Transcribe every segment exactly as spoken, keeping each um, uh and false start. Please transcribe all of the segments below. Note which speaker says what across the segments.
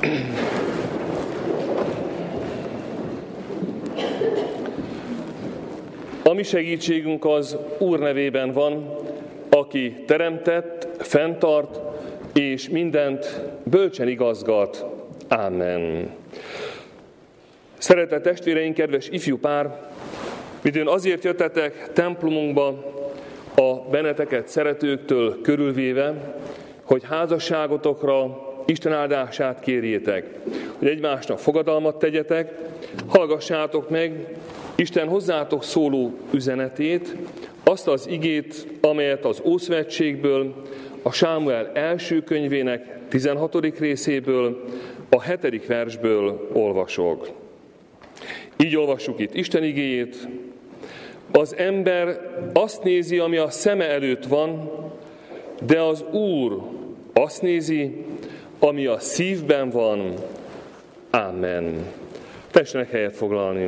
Speaker 1: A mi segítségünk az Úr nevében van, aki teremtett, fenntart, és mindent bölcsen igazgat. Ámen. Szeretett testvéreink, kedves ifjú pár, midőn azért jöttetek templomunkba, a benneteket szeretőktől körülvéve, hogy házasságotokra Isten áldását kérjétek, hogy egymásnak fogadalmat tegyetek, hallgassátok meg Isten hozzátok szóló üzenetét, azt az igét, amelyet az Ószövetségből, a Sámuel első könyvének tizenhatodik részéből, a hetedik versből olvasok. Így olvassuk itt Isten igéjét. Az ember azt nézi, ami a szeme előtt van, de az Úr azt nézi, ami a szívben van. Ámen. Tessenek helyet foglalni.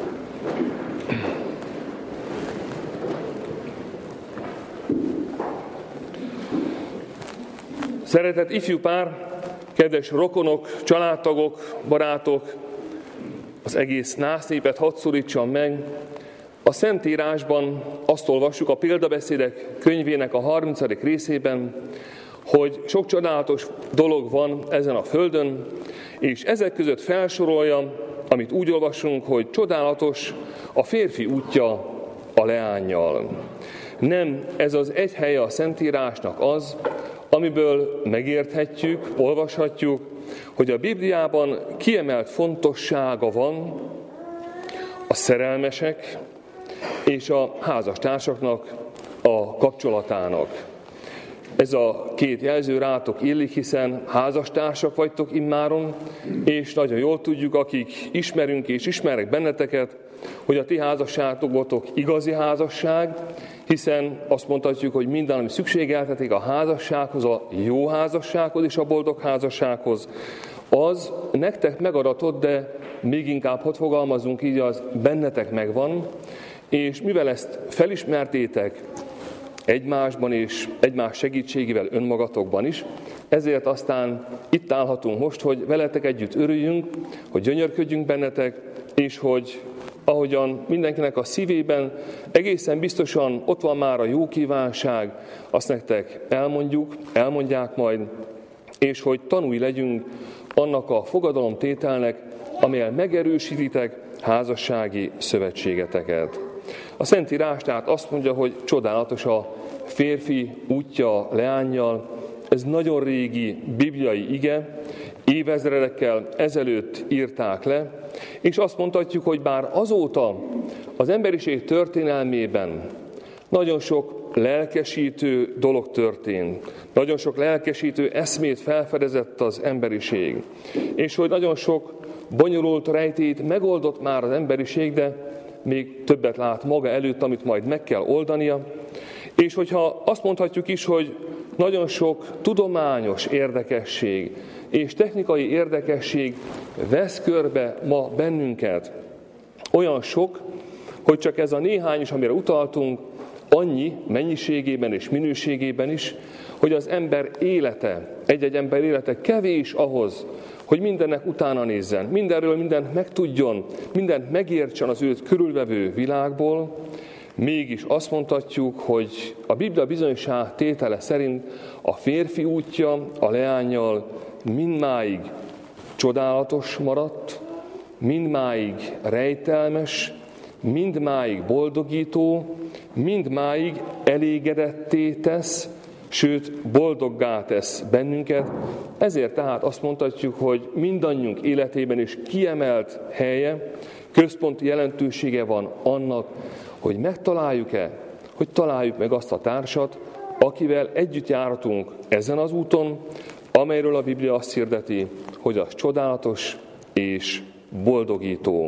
Speaker 1: Szeretett ifjú pár, kedves rokonok, családtagok, barátok, az egész násznépet hadd szólítsam meg. A Szentírásban azt olvassuk a Példabeszédek könyvének a harmincadik részében, hogy sok csodálatos dolog van ezen a földön, és ezek között felsorolja, amit úgy olvasunk, hogy csodálatos a férfi útja a leánnyal. Nem ez az egy helye a Szentírásnak az, amiből megérthetjük, olvashatjuk, hogy a Bibliában kiemelt fontossága van a szerelmesek és a házastársaknak a kapcsolatának. Ez a két jelző rátok illik, hiszen házastársak vagytok immáron, és nagyon jól tudjuk, akik ismerünk és ismerek benneteket, hogy a ti házasságotok igazi házasság, hiszen azt mondhatjuk, hogy minden, ami szükségeltetik a házassághoz, a jó házassághoz és a boldog házassághoz, az nektek megadatott, de még inkább, hogy fogalmazunk így, az bennetek megvan, és mivel ezt felismertétek egymásban és egymás segítségével önmagatokban is, ezért aztán itt állhatunk most, hogy veletek együtt örüljünk, hogy gyönyörködjünk bennetek, és hogy ahogyan mindenkinek a szívében egészen biztosan ott van már a jó kívánság, azt nektek elmondjuk, elmondják majd, és hogy tanúi legyünk annak a fogadalomtételnek, amellyel megerősítitek házassági szövetségeteket. A Szentírás tehát azt mondja, hogy csodálatos a férfi útja leánnyal. Ez nagyon régi bibliai ige, évezredekkel ezelőtt írták le, és azt mondhatjuk, hogy bár azóta az emberiség történelmében nagyon sok lelkesítő dolog történt, nagyon sok lelkesítő eszmét felfedezett az emberiség, és hogy nagyon sok bonyolult rejtét megoldott már az emberiség, de még többet lát maga előtt, amit majd meg kell oldania, és hogyha azt mondhatjuk is, hogy nagyon sok tudományos érdekesség és technikai érdekesség vesz körbe ma bennünket. Olyan sok, hogy csak ez a néhány is, amire utaltunk, annyi mennyiségében és minőségében is, hogy az ember élete, egy-egy ember élete kevés ahhoz, hogy mindennek utána nézzen, mindenről mindent megtudjon, mindent megértsen az őt körülvevő világból. Mégis azt mondhatjuk, hogy a Biblia bizonyság tétele szerint a férfi útja a leánnyal mindmáig csodálatos maradt, mindmáig rejtelmes, mindmáig boldogító, mindmáig elégedetté tesz, sőt boldoggá tesz bennünket. Ezért tehát azt mondhatjuk, hogy mindannyiunk életében is kiemelt helye, központi jelentősége van annak, hogy megtaláljuk-e, hogy találjuk meg azt a társat, akivel együtt járhatunk ezen az úton, amelyről a Biblia azt hirdeti, hogy az csodálatos és boldogító.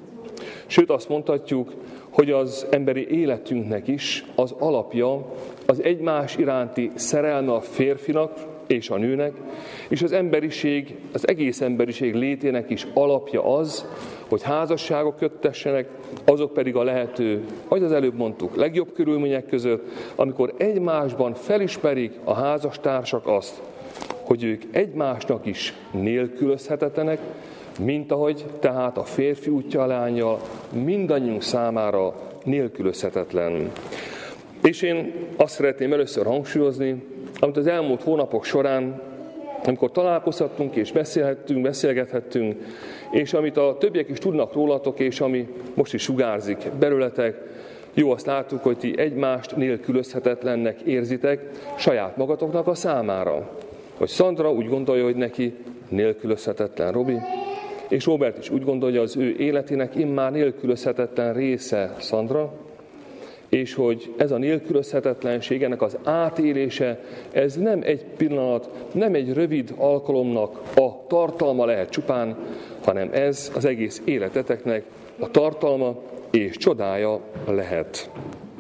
Speaker 1: Sőt, azt mondhatjuk, hogy az emberi életünknek is az alapja az egymás iránti szerelme a férfinak és a nőnek, és az emberiség, az egész emberiség létének is alapja az, hogy házasságok köttessenek, azok pedig a lehető, ahogy az előbb mondtuk, legjobb körülmények között, amikor egymásban felismerik a házastársak azt, hogy ők egymásnak is nélkülözhetetlenek, mint ahogy tehát a férfi útja a lánnyal mindannyiunk számára nélkülözhetetlen. És én azt szeretném először hangsúlyozni, amit az elmúlt hónapok során, amikor találkozhattunk és beszélhettünk, beszélgethettünk, és amit a többiek is tudnak rólatok, és ami most is sugárzik belőletek, jó, azt láttuk, hogy ti egymást nélkülözhetetlennek érzitek saját magatoknak a számára. Hogy Szandra úgy gondolja, hogy neki nélkülözhetetlen Robi, és Robert is úgy gondolja, az ő életének immár nélkülözhetetlen része Szandra, és hogy ez a nélkülözhetetlenség, ennek az átélése, ez nem egy pillanat, nem egy rövid alkalomnak a tartalma lehet csupán, hanem ez az egész életeteknek a tartalma és csodája lehet.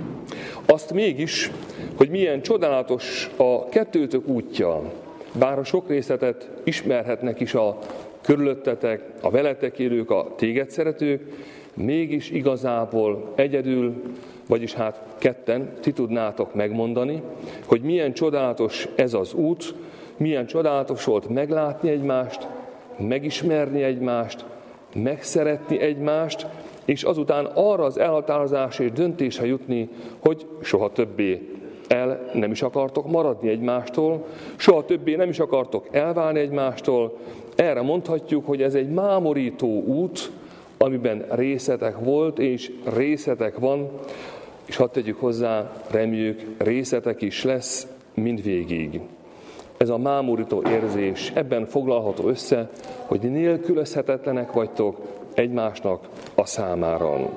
Speaker 1: Azt mégis, hogy milyen csodálatos a kettőtök útja, bár a sok részletet ismerhetnek is a körülöttetek, a veletek élők, a téged szeretők, mégis igazából egyedül, vagyis hát ketten ti tudnátok megmondani, hogy milyen csodálatos ez az út, milyen csodálatos volt meglátni egymást, megismerni egymást, megszeretni egymást, és azután arra az elhatározásra és döntésre jutni, hogy soha többé el nem is akartok maradni egymástól, soha többé nem is akartok elválni egymástól. Erre mondhatjuk, hogy ez egy mámorító út, amiben részletek volt és részletek van, és hadd tegyük hozzá, reméljük, részletek is lesz mindvégig. Ez a mámorító érzés ebben foglalható össze, hogy nélkülözhetetlenek vagytok egymásnak a számára.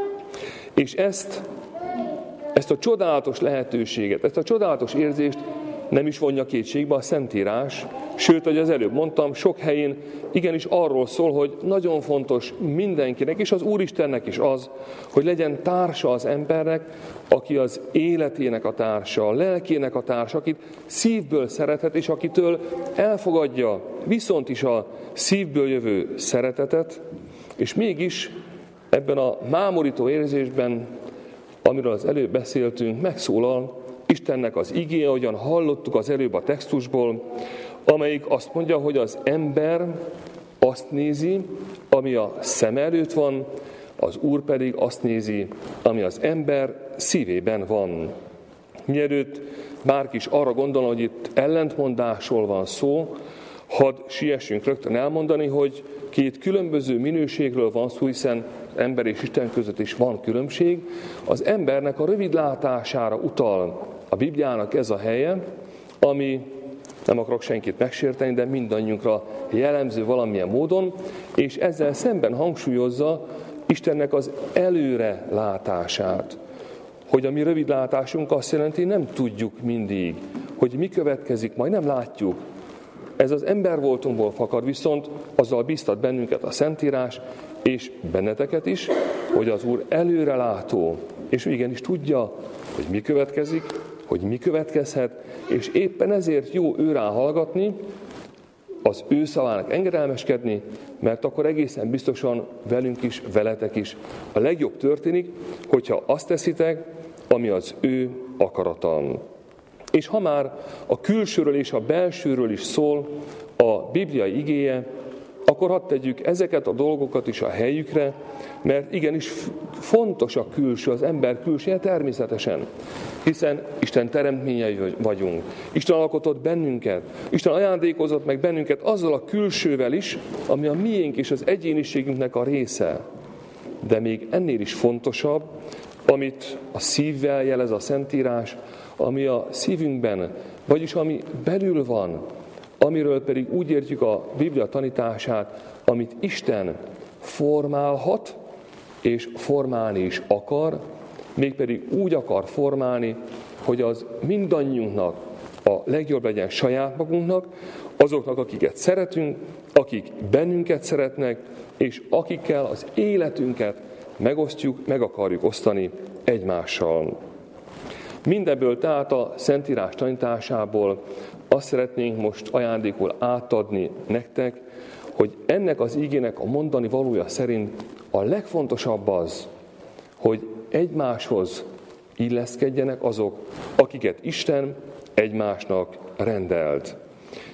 Speaker 1: És ezt, ezt a csodálatos lehetőséget, ezt a csodálatos érzést nem is vonja kétségbe a Szentírás, sőt, ahogy az előbb mondtam, sok helyén igenis arról szól, hogy nagyon fontos mindenkinek, és az Úristennek is az, hogy legyen társa az embernek, aki az életének a társa, a lelkének a társa, akit szívből szerethet, és akitől elfogadja viszont is a szívből jövő szeretetet, és mégis ebben a mámorító érzésben, amiről az előbb beszéltünk, megszólal Istennek az igéje, ahogyan hallottuk az előbb a textusból, amelyik azt mondja, hogy az ember azt nézi, ami a szem előtt van, az Úr pedig azt nézi, ami az ember szívében van. Mielőtt bárki is arra gondol, hogy itt ellentmondásról van szó, hadd siessünk rögtön elmondani, hogy két különböző minőségről van szó, hiszen ember és Isten között is van különbség. Az embernek a rövid látására utal a Bibliának ez a helye, ami, nem akarok senkit megsérteni, de mindannyiunkra jellemző valamilyen módon, és ezzel szemben hangsúlyozza Istennek az előre látását. Hogy a mi rövid látásunk azt jelenti, nem tudjuk mindig, hogy mi következik, majd nem látjuk. Ez az embervoltunkból fakad, viszont azzal biztat bennünket a Szentírás, és benneteket is, hogy az Úr előre látó, és igenis tudja, hogy mi következik, hogy mi következhet, és éppen ezért jó őrá hallgatni, az ő szavának engedelmeskedni, mert akkor egészen biztosan velünk is, veletek is a legjobb történik, hogyha azt teszitek, ami az ő akarata. És ha már a külsőről és a belsőről is szól a bibliai igéje, akkor hadd tegyük ezeket a dolgokat is a helyükre, mert igenis fontos a külső, az ember külsője természetesen, hiszen Isten teremtményei vagyunk. Isten alkotott bennünket, Isten ajándékozott meg bennünket azzal a külsővel is, ami a miénk és az egyéniségünknek a része. De még ennél is fontosabb, amit a szívvel jelez a Szentírás, ami a szívünkben, vagyis ami belül van, amiről pedig úgy értjük a Biblia tanítását, amit Isten formálhat, és formálni is akar, mégpedig úgy akar formálni, hogy az mindannyiunknak a legjobb legyen saját magunknak, azoknak, akiket szeretünk, akik bennünket szeretnek, és akikkel az életünket megosztjuk, meg akarjuk osztani egymással. Mindebből tehát a Szentírás tanításából azt szeretnénk most ajándékul átadni nektek, hogy ennek az igének a mondani valója szerint a legfontosabb az, hogy egymáshoz illeszkedjenek azok, akiket Isten egymásnak rendelt.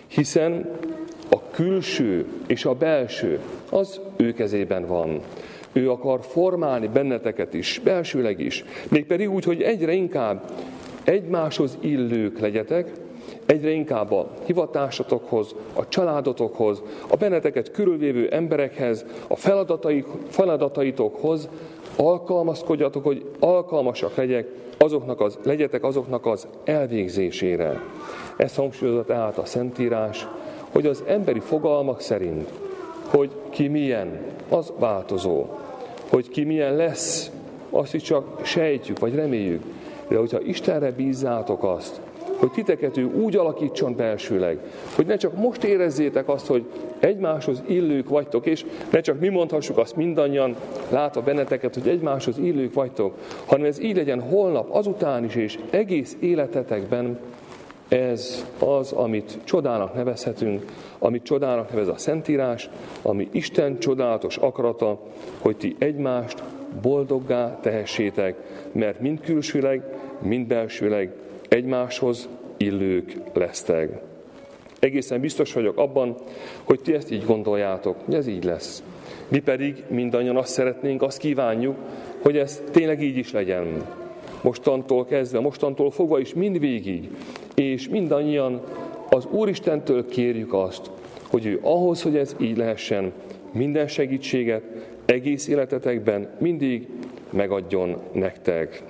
Speaker 1: Hiszen a külső és a belső az ő kezében van. Ő akar formálni benneteket is, belsőleg is. Mégpedig úgy, hogy egyre inkább egymáshoz illők legyetek, egyre inkább a hivatásotokhoz, a családotokhoz, a benneteket körülvévő emberekhez, a feladataik, feladataitokhoz alkalmazkodjatok, hogy alkalmasak legyek azoknak az, legyetek azoknak az elvégzésére. Ezt hangsúlyozott tehát a Szentírás, hogy az emberi fogalmak szerint, hogy ki milyen, az változó. Hogy ki milyen lesz, azt is csak sejtjük, vagy reméljük. De hogyha Istenre bízzátok azt, hogy titeket ő úgy alakítson belsőleg, hogy ne csak most érezzétek azt, hogy egymáshoz illők vagytok, és ne csak mi mondhassuk azt mindannyian, látva benneteket, hogy egymáshoz illők vagytok, hanem ez így legyen holnap, azután is, és egész életetekben. Ez az, amit csodának nevezhetünk, amit csodának nevez a Szentírás, ami Isten csodálatos akarata, hogy ti egymást boldoggá tehessétek, mert mind külsőleg, mind belsőleg egymáshoz illők lesztek. Egészen biztos vagyok abban, hogy ti ezt így gondoljátok, hogy ez így lesz. Mi pedig mindannyian azt szeretnénk, azt kívánjuk, hogy ez tényleg így is legyen. Mostantól kezdve, mostantól fogva is mindvégig, és mindannyian az Úristentől kérjük azt, hogy ő ahhoz, hogy ez így lehessen, minden segítséget egész életetekben mindig megadjon nektek.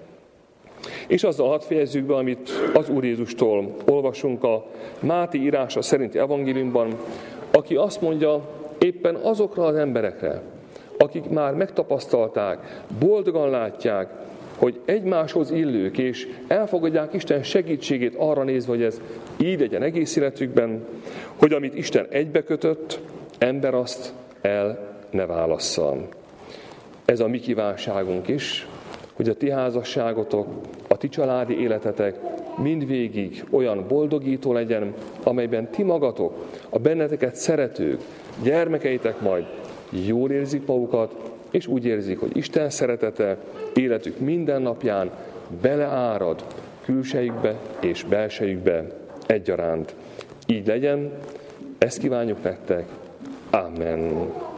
Speaker 1: És azzal hadd fejezzük be, amit az Úr Jézustól olvasunk a Máté írása szerinti evangéliumban, aki azt mondja éppen azokra az emberekre, akik már megtapasztalták, boldogan látják, hogy egymáshoz illők, és elfogadják Isten segítségét arra nézve, hogy ez így legyen egész életükben, hogy amit Isten egybekötött, ember azt el ne válassza. Ez a mi kívánságunk is, hogy a ti házasságotok, a ti családi életetek mindvégig olyan boldogító legyen, amelyben ti magatok, a benneteket szeretők, gyermekeitek majd jól érzik magukat, és úgy érzik, hogy Isten szeretete életük minden napján beleárad külsejükbe és belsejükbe egyaránt. Így legyen, ezt kívánjuk nektek. Amen.